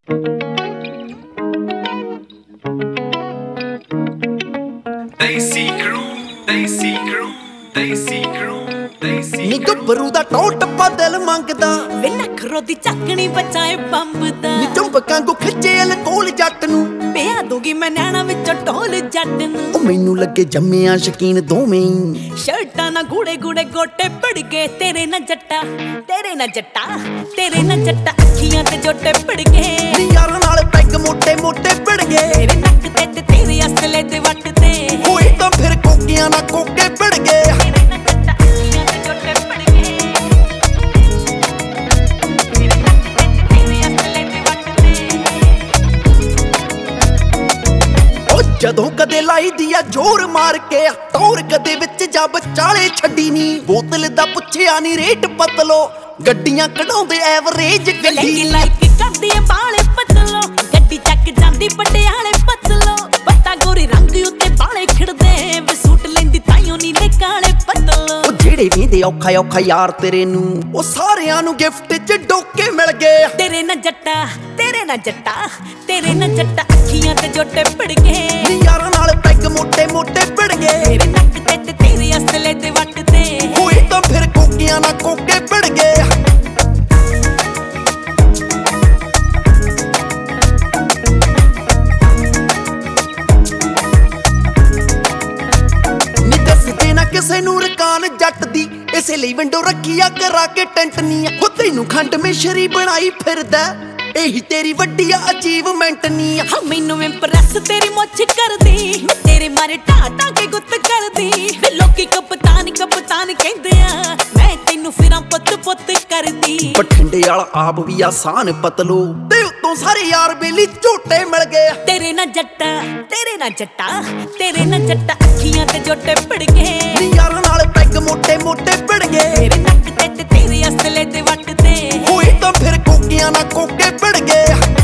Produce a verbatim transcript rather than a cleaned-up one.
Desi crew, Desi crew, Desi crew, Desi ਨੀ ਗੱਭਰੂ ਦਾ ਟੋਟ ਬਦਲ ਮੰਗਦਾ ਵੇ ਨਖਰੋ ਦੀ ਚੱਕਣੀ ਬਚਾਏ ਬੰਬ ਦਾ ਨੀ ਚੁੰਬਕਾਂ ਕੋ ਖਿੱਚੇ ਅਲਕੋਲ ਜੱਟ ਨੂੰ ਪਿਆ ਦੂਗੀ ਮੈਂ ਨੈਣਾ ਵਿੱਚੋਂ ਢੋਲ ਜੱਟ ਨੂੰ ਉਹ ਮੈਨੂੰ ਲੱਗੇ ਜੰਮਿਆ ਸ਼ਕੀਨ ਦੋਵੇਂ ਸ਼ਰਟਾਂ ਨਾ ਗੂੜੇ ਗੂੜੇ ਗੋਟੇ ਪੜ ਗਏ ਤੇਰੇ ਨਾ ਜੱਟਾ ਤੇਰੇ ਨਾ ਜੱਟਾ ਤੇਰੇ ਨਾ ਜੱਟਾ ਅੱਖੀਆਂ ਤੇ ਜੋਟੇ ਪੜ ਗਏ ਨੀ ਯਾਰਾਂ ਨਾਲ ਪੈਗ ਮੋਟੇ ਮੋਟੇ ਪੜ ਗਏ ਤੇਰੇ ਨੱਕ ਤੇ ਤੇ ਤੇਰੇ ਅਸਲੇ ਤੇ ਵੱਟ ਤੇ ਹੋਈ ਤਾਂ ਫਿਰ ਕੋਕਿਆਂ ਨਾਲ ਕੋਕੇ ਪੜ ਗਏ ਤੇਰੇ ਨਾ ਜੱਟਾ ਅੱਖੀਆਂ ਤੇ ਜੋਟੇ ਪੜ ਗਏ ਤੇਰੇ ਨੱਕ ਤੇ ਤੇ ਤੇਰੇ ਅਸਲੇ ਤੇ ਵੱਟ ਤੇ ਉਹ ਜਦੋਂ ਕਦੇ ਲਾਈ ਦੀਆ ਜ਼ੋਰ ਮਾਰ ਕੇ ਤੌਰ ਕਦੇ ਵਿੱਚ ਜਾ ਬਚਾਲੇ ਛੱਡੀ ਨੀ ਬੋਤਲ ਦਾ ਪੁੱਛਿਆ ਨੀ ਰੇਟ ਬਦਲੋ ਗੱਡੀਆਂ ਕਢਾਉਂਦੇ ਐਵਰੇਜ ਲੱਗੀ ਗੱਡੀ ਲਾਈਕ ਕਰਦੀ ਏ ਬਾਲੇ ਪਤਲੋ ਗੱਡੀ ਚੱਕ ਜਾਂਦੀ ਪਟਿਆਲੇ ਪਤਲੋ ਪੱਤਾ ਗੋਰੀ ਰੰਗ ਉੱਤੇ ਬਾਲੇ ਖਿੜਦੇ ਵੇ ਸੂਟ ਲੈਂਦੀ ਤਾਈਓ ਨੀਲੇ ਕਾਲੇ ਪਤਲੋ ਉਹ ਜਿਹੜੇ ਵੀਂਦੇ ਔਖਾ ਔਖਾ ਯਾਰ ਤੇਰੇ ਨੂੰ ਉਹ ਸਾਰਿਆਂ ਨੂੰ ਗਿਫਟ 'ਚ ਡੋਕੇ ਮਿਲ ਗਏ ਤੇਰੇ ਨਾ ਜੱਟਾ ਤੇਰੇ ਨਾ ਜੱਟਾ ਤੇਰੇ ਨਾ ਜੱਟਾ ਅੱਖੀਆਂ ਤੇ ਜੋਟੇ ਪੜ ਗਏ ਨੀ ਯਾਰਾਂ ਨਾਲ ਪੈਗ ਮੋਟੇ ਮੋਟੇ ਪੜ ਗਏ ਤੇਰੇ ਨੱਕ ਤੇ ਤੇ ਤੇਰੇ ਅਸਲੇ ਤੇ ਵੱਟ ਤੇ ਹੋਈ ਤਾਂ ਫਿਰ ਕੋਕਿਆਂ ਨਾਲ ਕੋਕੇ ਪੜ ਗਏ ਨੀ ਦੱਸਦੇ ਨਾ ਕਿਸੇ ਨੂੰ ਰਕਾਨ ਜੱਟ ਦੀ ਇਸੇ ਲਈ ਵਿੰਡੋ ਰੱਖੀ ਆ ਕਰਾ ਕੇ ਟੈਂਟ ਨੀ ਹੋ ਤੈਨੂੰ ਖੰਡ ਮਿਸ਼ਰੀ ਬਣਾਈ ਫਿਰਦਾ ਇਹੀ ਤੇਰੀ ਵੱਡੀ ਅਚੀਵਮੈਂਟ ਨੀ ਹਾਂ ਮੈਨੂੰ ਇੰਪ੍ਰੈਸ ਤੇਰੀ ਮੁੱਛ ਕਰਦੀ ਮੈਂ ਤੇਰੇ ਮਾਰੇ ਢਾਟਾ ਕੇ ਗੁੱਤ ਕਰਦੀ ਵੇ ਲੋਕੀ ਕਪਤਾਨ ਕਪਤਾਨ ਕਹਿੰਦੇ ਆ ਮੈਂ ਤੈਨੂੰ ਫਿਰਾਂ ਪੁੱਤ ਪੁੱਤ ਕਰਦੀ ਬਠਿੰਡੇ ਵਾਲਾ ਆਪ ਵੀ ਆਸਾਨ ਪਤਲੋ ਤੇ ਉਤੋਂ ਸਾਰੇ ਯਾਰ ਬੇਲੀ ਝੋਟੇ ਮਿਲ ਗਏ ਤੇਰੇ ਨਾ ਜੱਟਾ ਤੇਰੇ ਨਾ ਜੱਟਾ ਤੇਰੇ ਨਾ ਜੱਟਾ ਅੱਖੀਆਂ ਤੇ ਜੋਟੇ ਪੜ ਗਏ ਨੀ ਯਾਰਾਂ ਨਾਲ ਪੈਗ ਮੋਟੇ ਮੋਟੇ ਪੜ ਗਏ ਤੇਰੇ ਨੱਕ ਤੇ ਤੇ ਤੇਰੇ ਅਸਲੇ ਤੇ ਵੱਟ ਤੇ ਹੋਈ ਤਾਂ ਫਿਰ ਕੋਕਿਆਂ ਨਾਲ ਕੋਕੇ ਪੜ ਗਏ